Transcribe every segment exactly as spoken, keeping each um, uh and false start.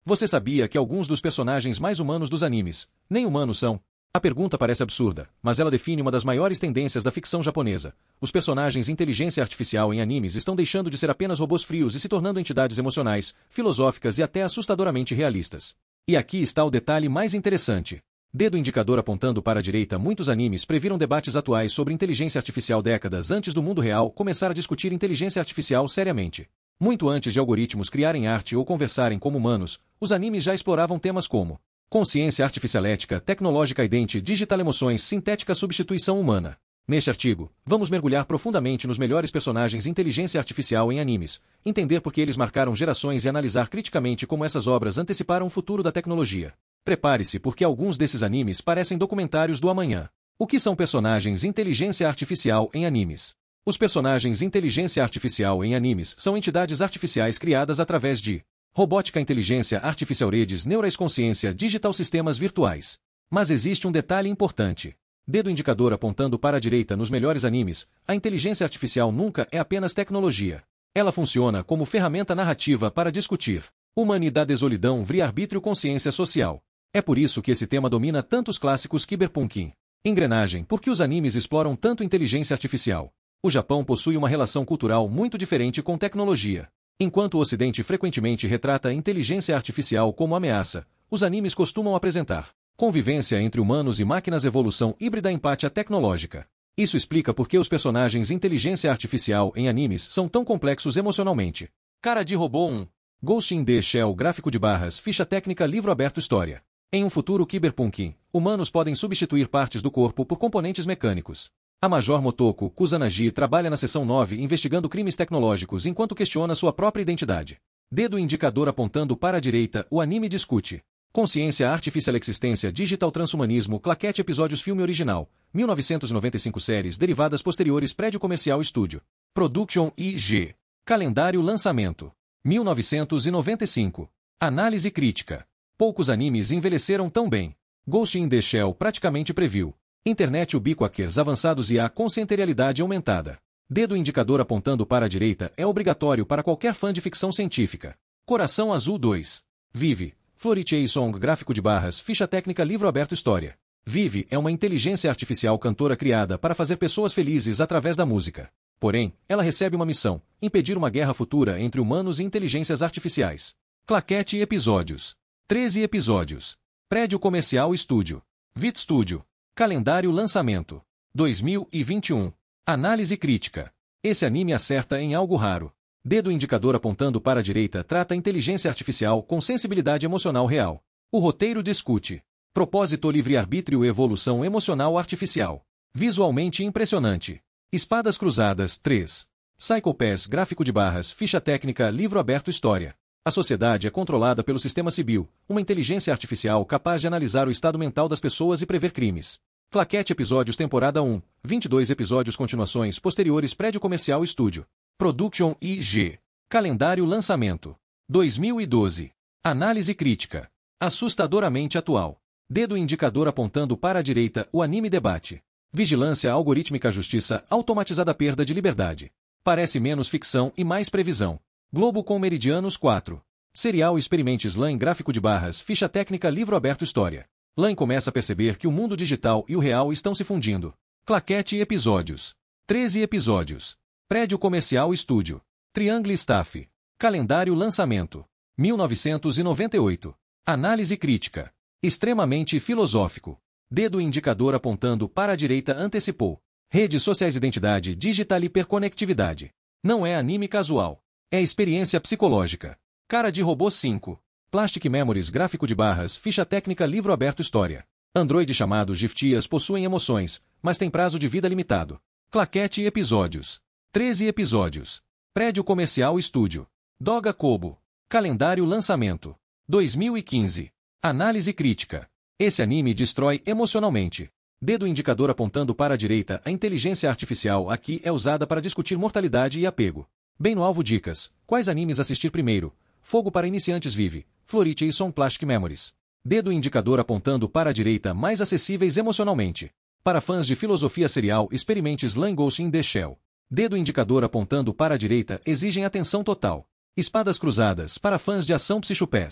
Você sabia que alguns dos personagens mais humanos dos animes nem humanos são? A pergunta parece absurda, mas ela define uma das maiores tendências da ficção japonesa. Os personagens inteligência artificial em animes estão deixando de ser apenas robôs frios e se tornando entidades emocionais, filosóficas e até assustadoramente realistas. E aqui está o detalhe mais interessante. Dedo indicador apontando para a direita. Muitos animes previram debates atuais sobre inteligência artificial décadas antes do mundo real começar a discutir inteligência artificial seriamente. Muito antes de algoritmos criarem arte ou conversarem como humanos, os animes já exploravam temas como consciência artificial, ética, tecnológica, idente, digital, emoções, sintética, substituição humana. Neste artigo, vamos mergulhar profundamente nos melhores personagens inteligência artificial em animes, entender por que eles marcaram gerações e analisar criticamente como essas obras anteciparam o futuro da tecnologia. Prepare-se porque alguns desses animes parecem documentários do amanhã. O que são personagens inteligência artificial em animes? Os personagens inteligência artificial em animes são entidades artificiais criadas através de robótica, inteligência artificial, redes neurais, consciência digital, sistemas virtuais. Mas existe um detalhe importante. Dedo indicador apontando para a direita. Nos melhores animes, a inteligência artificial nunca é apenas tecnologia. Ela funciona como ferramenta narrativa para discutir humanidade, solidão, livre-arbítrio, consciência social. É por isso que esse tema domina tantos clássicos cyberpunk. Engrenagem. Por que os animes exploram tanto inteligência artificial? O Japão possui uma relação cultural muito diferente com tecnologia. Enquanto o Ocidente frequentemente retrata a inteligência artificial como ameaça, os animes costumam apresentar convivência entre humanos e máquinas, evolução híbrida, empatia tecnológica. Isso explica por que os personagens inteligência artificial em animes são tão complexos emocionalmente. Cara de Robô um. Ghost in the Shell, gráfico de barras, ficha técnica, livro aberto, história. Em um futuro cyberpunk, humanos podem substituir partes do corpo por componentes mecânicos. A Major Motoko Kusanagi trabalha na seção nove investigando crimes tecnológicos enquanto questiona sua própria identidade. Dedo indicador apontando para a direita. O anime discute consciência artificial, existência digital, transhumanismo, claquete, episódios, filme original, mil novecentos e noventa e cinco, séries derivadas posteriores, prédio comercial, estúdio, Production I G, calendário, lançamento, mil novecentos e noventa e cinco, análise crítica. Poucos animes envelheceram tão bem. Ghost in the Shell praticamente previu internet ubiquitous, avançados e a conscientarialidade aumentada. Dedo indicador apontando para a direita. É obrigatório para qualquer fã de ficção científica. Coração Azul dois. Vive. Floritier Song, gráfico de barras, ficha técnica, livro aberto, história. Vive é uma inteligência artificial cantora criada para fazer pessoas felizes através da música. Porém, ela recebe uma missão: impedir uma guerra futura entre humanos e inteligências artificiais. Claquete episódios. treze episódios. Prédio comercial, estúdio. Vit Studio. Calendário, lançamento. dois mil e vinte e um. Análise crítica. Esse anime acerta em algo raro. Dedo indicador apontando para a direita trata inteligência artificial com sensibilidade emocional real. O roteiro discute propósito, livre-arbítrio e evolução emocional artificial. Visualmente impressionante. Espadas Cruzadas três. Psycho Pass, gráfico de barras, ficha técnica, livro aberto, história. A sociedade é controlada pelo sistema Sibyl, uma inteligência artificial capaz de analisar o estado mental das pessoas e prever crimes. Claquete episódios, temporada um, vinte e dois episódios, continuações posteriores, prédio comercial, estúdio. Production I G. Calendário, lançamento. dois mil e doze. Análise crítica. Assustadoramente atual. Dedo indicador apontando para a direita. O anime debate vigilância algorítmica, justiça automatizada, perda de liberdade. Parece menos ficção e mais previsão. Globo com Meridianos quatro. Serial Experimentes. Lan, gráfico de barras, ficha técnica, livro aberto, história. Lan começa a perceber que o mundo digital e o real estão se fundindo. Claquete episódios. treze episódios. Prédio comercial, estúdio. Triangle Staff. Calendário, lançamento. mil novecentos e noventa e oito. Análise crítica. Extremamente filosófico. Dedo indicador apontando para a direita antecipou. Redes sociais, identidade digital, hiperconectividade. Não é anime casual. É experiência psicológica. Cara de Robô cinco. Plastic Memories, gráfico de barras, ficha técnica, livro aberto, história. Android chamados Giftias possuem emoções, mas tem prazo de vida limitado. Claquete episódios. treze episódios. Prédio comercial, estúdio. Doga Kobo. Calendário, lançamento. dois mil e quinze. Análise crítica. Esse anime destrói emocionalmente. Dedo indicador apontando para a direita. A inteligência artificial aqui é usada para discutir mortalidade e apego. Bem no alvo, dicas. Quais animes assistir primeiro? Fogo para iniciantes, Vive, Florite e Som, Plastic Memories. Dedo indicador apontando para a direita, mais acessíveis emocionalmente. Para fãs de filosofia serial, experimente Slam, Ghost in the Shell. Dedo indicador apontando para a direita, exigem atenção total. Espadas Cruzadas, para fãs de ação, Psycho Pass.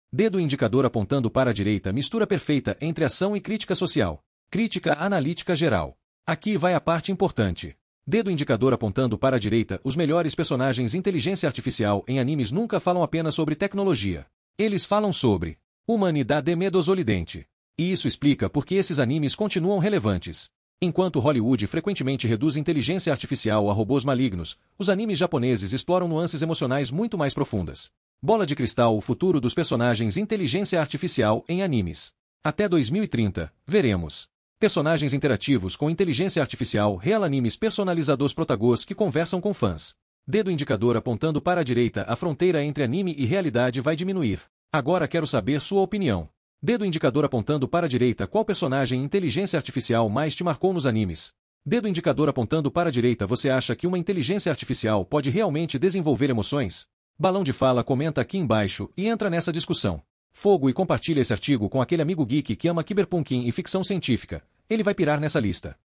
Dedo indicador apontando para a direita, mistura perfeita entre ação e crítica social. Crítica analítica geral. Aqui vai a parte importante. Dedo indicador apontando para a direita, os melhores personagens inteligência artificial em animes nunca falam apenas sobre tecnologia. Eles falam sobre humanidade medosolidente. E isso explica por que esses animes continuam relevantes. Enquanto Hollywood frequentemente reduz inteligência artificial a robôs malignos, os animes japoneses exploram nuances emocionais muito mais profundas. Bola de cristal, o futuro dos personagens inteligência artificial em animes. Até dois mil e trinta, veremos personagens interativos com inteligência artificial, real animes personalizadores protagôs que conversam com fãs. Dedo indicador apontando para a direita, a fronteira entre anime e realidade vai diminuir. Agora quero saber sua opinião. Dedo indicador apontando para a direita, qual personagem inteligência artificial mais te marcou nos animes? Dedo indicador apontando para a direita, você acha que uma inteligência artificial pode realmente desenvolver emoções? Balão de fala, comenta aqui embaixo e entra nessa discussão. Fogo e compartilha esse artigo com aquele amigo geek que ama cyberpunk e ficção científica. Ele vai pirar nessa lista.